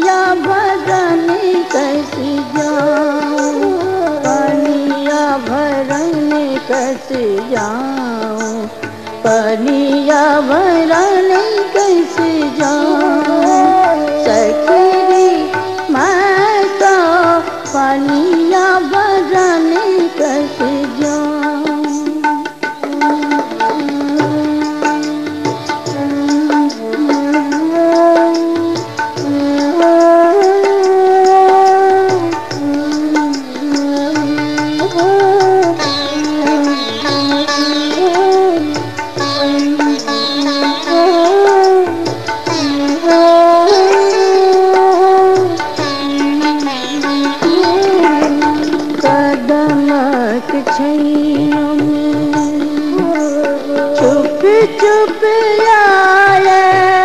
पानिया भरने कैसे जाऊं, पानिया भरने कैसे जाऊं, पानिया भरने कैसे जाऊं। सखी रे मैं तो पानिया भरने कैसे जाऊं। छैयों में चुप चुप आए,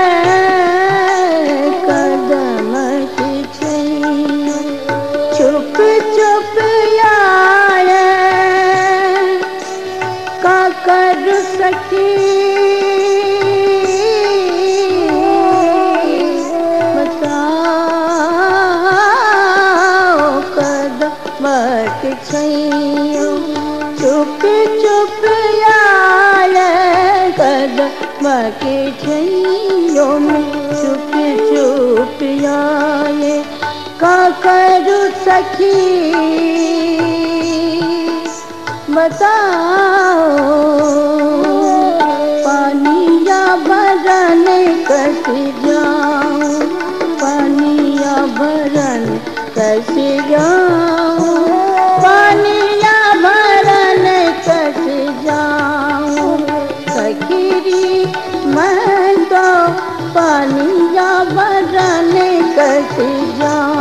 कदम की छैयों चुप चुप आए, का कर सकी छैयों चुप चुप आए, कदम के छैयों में चुप चुप आए, का करूं सखी बताओ। पानिया भरने कैसे जाऊं, पानिया भरने कैसे जाऊं, पानिया भरने कैसे जाऊं। सखी रे मैं तो पानिया भरने कैसे जाऊं।